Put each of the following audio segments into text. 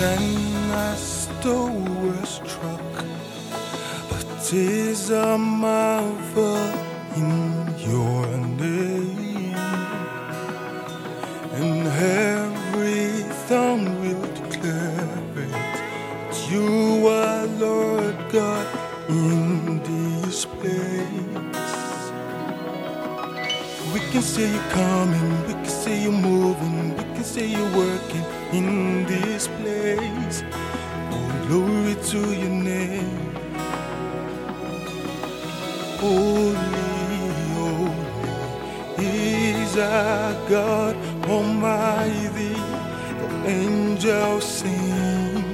and I still was struck. But 'tis a marvel in your name, and every tongue will declare it, that you are Lord God in this place. We can see you coming, we can see you moving, we can see you working in this place. Oh, glory to your name. Holy, holy is our God Almighty. The angels sing.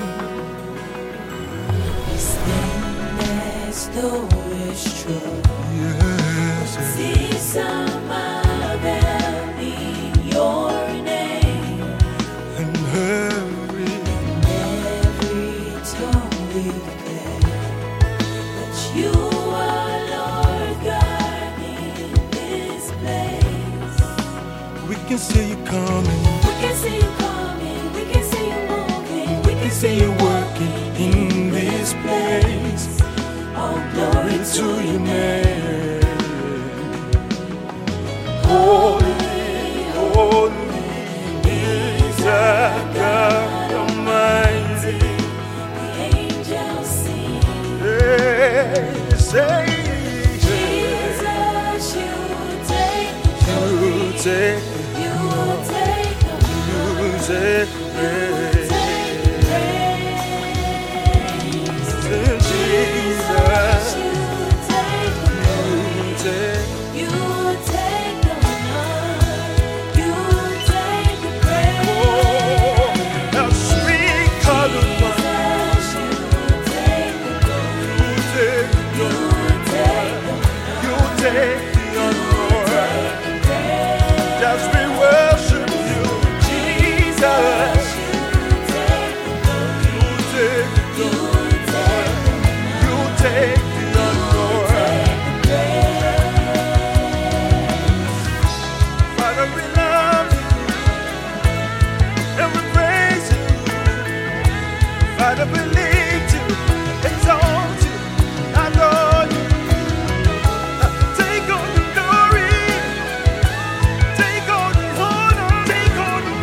We stand as though it's true. Yes, See some of them in your name, and every tongue will declare that you are Lord God in this place. we can see you coming, We can see you coming, we can see you moving, we can see you working in this place. All glory To your name. Holy, holy is our God Almighty. the angels sing. Hey, say, Jesus, you take the you glory. take, You take the you glory. take, You take the praise. Jesus, You take the glory. you take. You take the honor. You take the praise. Now sweet colored one, Jesus, you take the glory. you take, You take the you take the honor. take the praise. As we worship you, Jesus, You take the glory. you take, You take the you take the honor. Father, we love you and we praise you. Father, we lift you, exalt you, adore you. Take all the glory, take all the honor, take all the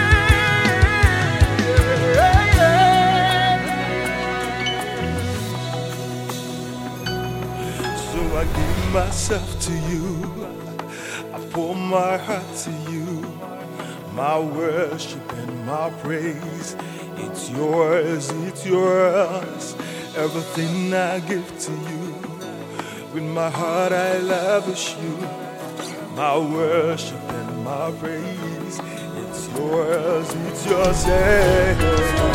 praise. So I give myself to you, I pour my heart to you, my worship and my praise. It's yours, it's yours, everything I give to you. With my heart I lavish you, my worship and my praise. It's yours, it's yours.